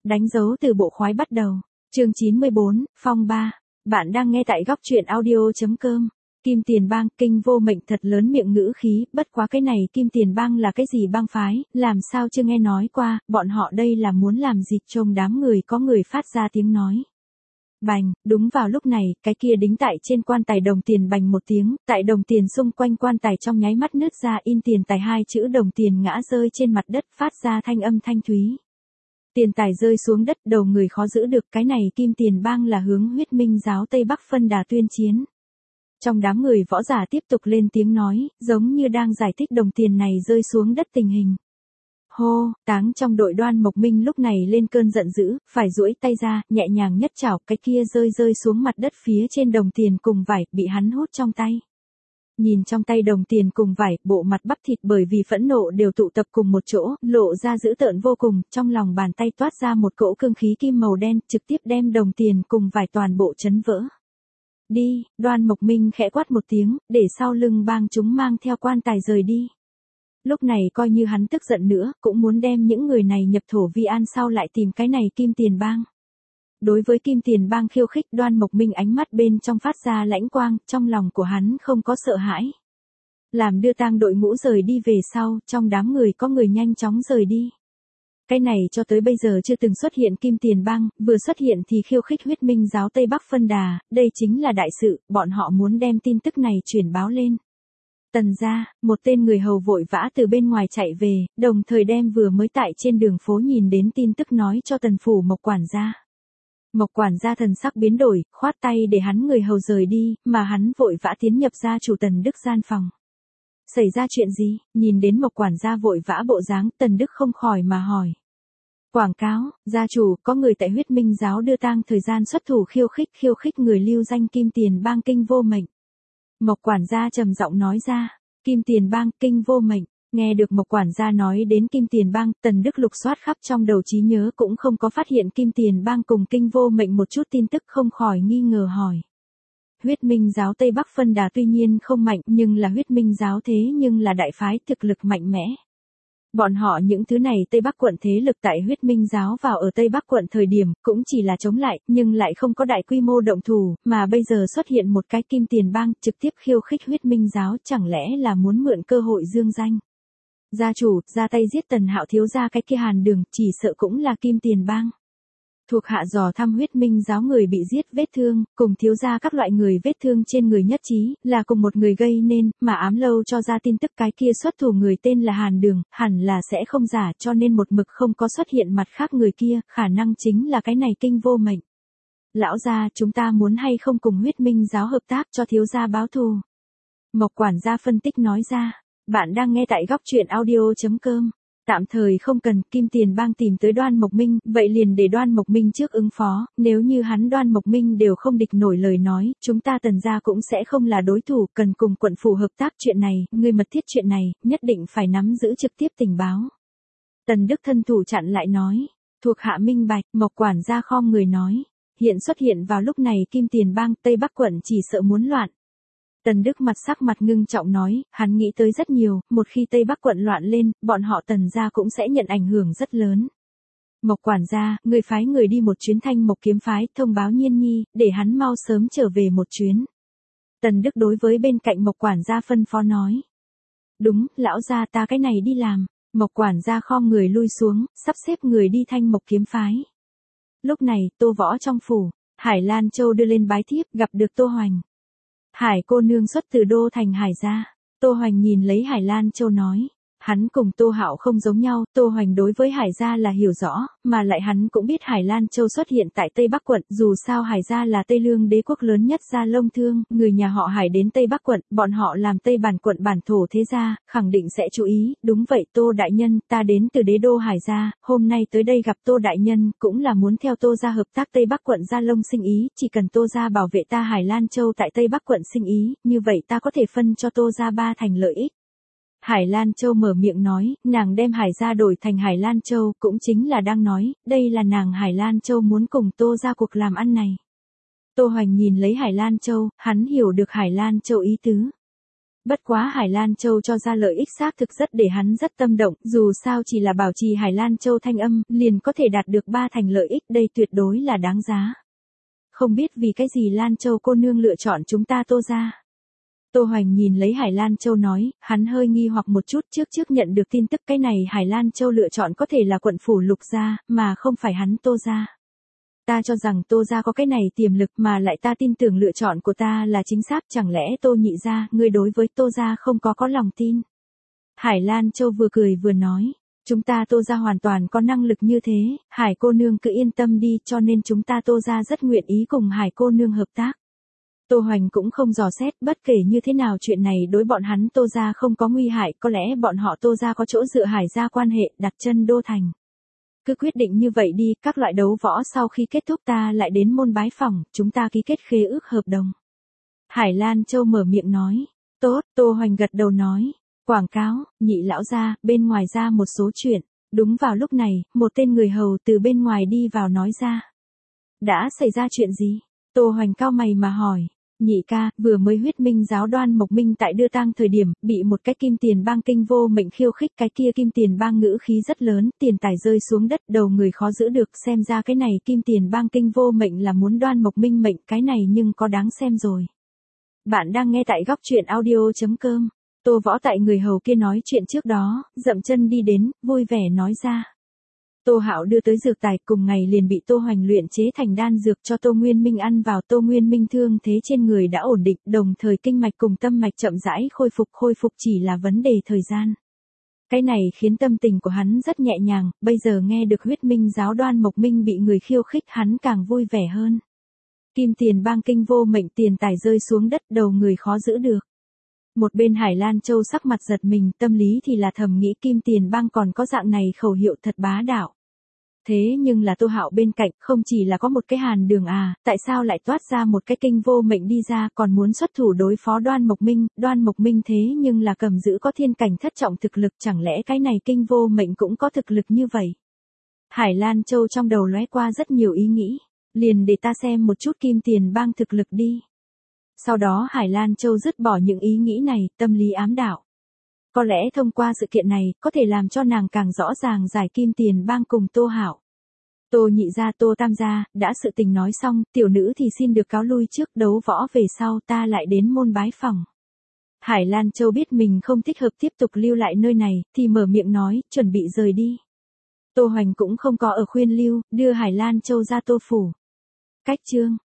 Đánh dấu từ bộ khoái bắt đầu. Chương 94, Phong 3. Bạn đang nghe tại góc truyện audio.com. Kim Tiền Bang, kinh vô mệnh thật lớn miệng ngữ khí, bất quá cái này Kim Tiền Bang là cái gì bang phái, làm sao chưa nghe nói qua, bọn họ đây là muốn làm gì? Trông đám người có người phát ra tiếng nói. Bành, đúng vào lúc này, cái kia đính tại trên quan tài đồng tiền bành một tiếng, tại đồng tiền xung quanh quan tài trong nháy mắt nứt ra in tiền tài hai chữ đồng tiền ngã rơi trên mặt đất phát ra thanh âm thanh thúy. Tiền tài rơi xuống đất đầu người khó giữ được, cái này Kim Tiền Bang là hướng Huyết Minh giáo Tây Bắc phân đà tuyên chiến. Trong đám người võ giả tiếp tục lên tiếng nói, giống như đang giải thích đồng tiền này rơi xuống đất tình hình. Hô, Táng trong đội Đoan Mộc Minh lúc này lên cơn giận dữ, phải duỗi tay ra, nhẹ nhàng nhất chảo, cái kia rơi xuống mặt đất phía trên đồng tiền cùng vải, bị hắn hút trong tay. Nhìn trong tay đồng tiền cùng vải, bộ mặt bắp thịt bởi vì phẫn nộ đều tụ tập cùng một chỗ, lộ ra dữ tợn vô cùng, trong lòng bàn tay toát ra một cỗ cương khí kim màu đen, trực tiếp đem đồng tiền cùng vải toàn bộ chấn vỡ. Đi, Đoan Mộc Minh khẽ quát một tiếng, để sau lưng bang chúng mang theo quan tài rời đi. Lúc này coi như hắn tức giận nữa, cũng muốn đem những người này nhập thổ vi an sau lại tìm cái này Kim Tiền Bang. Đối với Kim Tiền Bang khiêu khích, Đoan Mộc Minh ánh mắt bên trong phát ra lãnh quang, trong lòng của hắn không có sợ hãi. Làm đưa tang đội ngũ rời đi về sau, trong đám người có người nhanh chóng rời đi. Cái này cho tới bây giờ chưa từng xuất hiện Kim Tiền Bang, vừa xuất hiện thì khiêu khích Huyết Minh giáo Tây Bắc phân đà, đây chính là đại sự, bọn họ muốn đem tin tức này truyền báo lên. Tần gia, một tên người hầu vội vã từ bên ngoài chạy về, đồng thời đem vừa mới tại trên đường phố nhìn đến tin tức nói cho Tần phủ Mộc quản gia. Mộc quản gia thần sắc biến đổi, khoát tay để hắn người hầu rời đi, mà hắn vội vã tiến nhập gia chủ Tần Đức gian phòng. Xảy ra chuyện gì? Nhìn đến Mộc quản gia vội vã bộ dáng, Tần Đức không khỏi mà hỏi. Quảng cáo, gia chủ, có người tại Huyết Minh giáo đưa tang thời gian xuất thủ khiêu khích người lưu danh Kim Tiền Bang kinh vô mệnh. Mộc quản gia trầm giọng nói ra, Kim Tiền Bang kinh vô mệnh. Nghe được Mộc quản gia nói đến Kim Tiền Bang, Tần Đức lục soát khắp trong đầu trí nhớ cũng không có phát hiện Kim Tiền Bang cùng kinh vô mệnh một chút tin tức, không khỏi nghi ngờ hỏi. Huyết Minh giáo Tây Bắc phân đà tuy nhiên không mạnh, nhưng là Huyết Minh giáo thế nhưng là đại phái thực lực mạnh mẽ. Bọn họ những thứ này Tây Bắc quận thế lực tại Huyết Minh giáo vào ở Tây Bắc quận thời điểm cũng chỉ là chống lại, nhưng lại không có đại quy mô động thủ, mà bây giờ xuất hiện một cái Kim Tiền Bang trực tiếp khiêu khích Huyết Minh giáo, chẳng lẽ là muốn mượn cơ hội dương danh. Gia chủ, ra tay giết Tần Hạo thiếu gia cái kia Hàn Đường, chỉ sợ cũng là Kim Tiền Bang. Thuộc hạ dò thăm Huyết Minh giáo người bị giết vết thương, cùng thiếu gia các loại người vết thương trên người nhất trí, là cùng một người gây nên, mà ám lâu cho ra tin tức cái kia xuất thủ người tên là Hàn Đường, hẳn là sẽ không giả, cho nên một mực không có xuất hiện mặt khác người kia, khả năng chính là cái này kinh vô mệnh. Lão gia, chúng ta muốn hay không cùng Huyết Minh giáo hợp tác cho thiếu gia báo thù? Mộc quản gia phân tích nói ra. Bạn đang nghe tại góc truyện audio.com. Tạm thời không cần, Kim Tiền Bang tìm tới Đoan Mộc Minh, vậy liền để Đoan Mộc Minh trước ứng phó, nếu như hắn Đoan Mộc Minh đều không địch nổi lời nói, chúng ta Tần gia cũng sẽ không là đối thủ, cần cùng quận phủ hợp tác chuyện này, người mật thiết chuyện này, nhất định phải nắm giữ trực tiếp tình báo. Tần Đức thân thủ chặn lại nói, thuộc hạ minh bạch, Mộc quản gia khom người nói, hiện xuất hiện vào lúc này Kim Tiền Bang Tây Bắc quận chỉ sợ muốn loạn. Tần Đức sắc mặt ngưng trọng nói, hắn nghĩ tới rất nhiều, một khi Tây Bắc quận loạn lên, bọn họ Tần gia cũng sẽ nhận ảnh hưởng rất lớn. Mộc quản gia, người phái người đi một chuyến Thanh Mộc kiếm phái, thông báo Nhiên Nhi, để hắn mau sớm trở về một chuyến. Tần Đức đối với bên cạnh Mộc quản gia phân phó nói. Đúng, lão gia ta cái này đi làm. Mộc quản gia khom người lui xuống, sắp xếp người đi Thanh Mộc kiếm phái. Lúc này, Tô Võ trong phủ, Hải Lan Châu đưa lên bái thiếp, gặp được Tô Hoành. Hải cô nương xuất từ đô thành Hải gia. Tô Hoành nhìn lấy Hải Lan Châu nói. Hắn cùng Tô Hạo không giống nhau, Tô Hoành đối với Hải gia là hiểu rõ, mà lại hắn cũng biết Hải Lan Châu xuất hiện tại Tây Bắc quận, dù sao Hải gia là Tây Lương đế quốc lớn nhất gia Lông Thương, người nhà họ Hải đến Tây Bắc quận, bọn họ làm Tây Bản quận bản thổ thế gia, khẳng định sẽ chú ý, đúng vậy Tô đại nhân, ta đến từ đế đô Hải gia, hôm nay tới đây gặp Tô đại nhân, cũng là muốn theo Tô gia hợp tác Tây Bắc quận gia Lông sinh ý, chỉ cần Tô gia bảo vệ ta Hải Lan Châu tại Tây Bắc quận sinh ý, như vậy ta có thể phân cho Tô gia 3 thành lợi ích. Hải Lan Châu mở miệng nói, nàng đem Hải gia đổi thành Hải Lan Châu, cũng chính là đang nói, đây là nàng Hải Lan Châu muốn cùng Tô gia cuộc làm ăn này. Tô Hoành nhìn lấy Hải Lan Châu, hắn hiểu được Hải Lan Châu ý tứ. Bất quá Hải Lan Châu cho ra lợi ích xác thực rất để hắn rất tâm động, dù sao chỉ là bảo trì Hải Lan Châu thanh âm, liền có thể đạt được 3 thành lợi ích, đây tuyệt đối là đáng giá. Không biết vì cái gì Lan Châu cô nương lựa chọn chúng ta Tô gia. Tô Hoành nhìn lấy Hải Lan Châu nói, hắn hơi nghi hoặc một chút trước nhận được tin tức cái này Hải Lan Châu lựa chọn có thể là quận phủ Lục gia, mà không phải hắn Tô gia. Ta cho rằng Tô gia có cái này tiềm lực mà lại ta tin tưởng lựa chọn của ta là chính xác, chẳng lẽ Tô nhị gia, ngươi đối với Tô gia không có lòng tin. Hải Lan Châu vừa cười vừa nói, chúng ta Tô gia hoàn toàn có năng lực như thế, Hải cô nương cứ yên tâm đi, cho nên chúng ta Tô gia rất nguyện ý cùng Hải cô nương hợp tác. Tô Hoành cũng không dò xét, bất kể như thế nào chuyện này đối bọn hắn Tô gia không có nguy hại, có lẽ bọn họ Tô gia có chỗ dựa Hải gia quan hệ, đặt chân đô thành. Cứ quyết định như vậy đi, các loại đấu võ sau khi kết thúc ta lại đến môn bái phỏng, chúng ta ký kết khế ước hợp đồng. Hải Lan Châu mở miệng nói, tốt, Tô Hoành gật đầu nói, quảng cáo, nhị lão gia, bên ngoài ra một số chuyện. Đúng vào lúc này, một tên người hầu từ bên ngoài đi vào nói ra. Đã xảy ra chuyện gì? Tô Hoành cau mày mà hỏi. Nhị ca, vừa mới huyết minh giáo Đoan Mộc Minh tại đưa tang thời điểm, bị một cái kim tiền bang kinh vô mệnh khiêu khích, cái kia kim tiền bang ngữ khí rất lớn, tiền tài rơi xuống đất, đầu người khó giữ được, xem ra cái này kim tiền bang kinh vô mệnh là muốn Đoan Mộc Minh mệnh, cái này nhưng có đáng xem rồi. Bạn đang nghe tại góc truyện audio.com. Tô Võ tại người hầu kia nói chuyện trước đó, dậm chân đi đến, vui vẻ nói ra. Tô Hạo đưa tới dược tài, cùng ngày liền bị Tô Hoành luyện chế thành đan dược cho Tô Nguyên Minh ăn vào. Tô Nguyên Minh thương thế trên người đã ổn định, đồng thời kinh mạch cùng tâm mạch chậm rãi khôi phục chỉ là vấn đề thời gian. Cái này khiến tâm tình của hắn rất nhẹ nhàng, bây giờ nghe được huyết minh giáo Đoan Mộc Minh bị người khiêu khích hắn càng vui vẻ hơn. Kim tiền bang kinh vô mệnh, tiền tài rơi xuống đất, đầu người khó giữ được. Một bên Hải Lan Châu sắc mặt giật mình, tâm lý thì là thầm nghĩ kim tiền bang còn có dạng này khẩu hiệu thật bá đạo. Thế nhưng là Tô Hạo bên cạnh không chỉ là có một cái Hàn Đường à, tại sao lại toát ra một cái kinh vô mệnh đi ra, còn muốn xuất thủ đối phó Đoan Mộc Minh thế nhưng là cầm giữ có thiên cảnh thất trọng thực lực, chẳng lẽ cái này kinh vô mệnh cũng có thực lực như vậy? Hải Lan Châu trong đầu lóe qua rất nhiều ý nghĩ, liền để ta xem một chút kim tiền bang thực lực đi. Sau đó Hải Lan Châu dứt bỏ những ý nghĩ này, tâm lý ám đạo. Có lẽ thông qua sự kiện này, có thể làm cho nàng càng rõ ràng giải kim tiền bang cùng Tô Hạo. Tô nhị gia Tô tam gia, đã sự tình nói xong, tiểu nữ thì xin được cáo lui trước, đấu võ về sau ta lại đến môn bái phỏng. Hải Lan Châu biết mình không thích hợp tiếp tục lưu lại nơi này, thì mở miệng nói, chuẩn bị rời đi. Tô Hoành cũng không có ở khuyên lưu, đưa Hải Lan Châu ra Tô phủ. Cách chương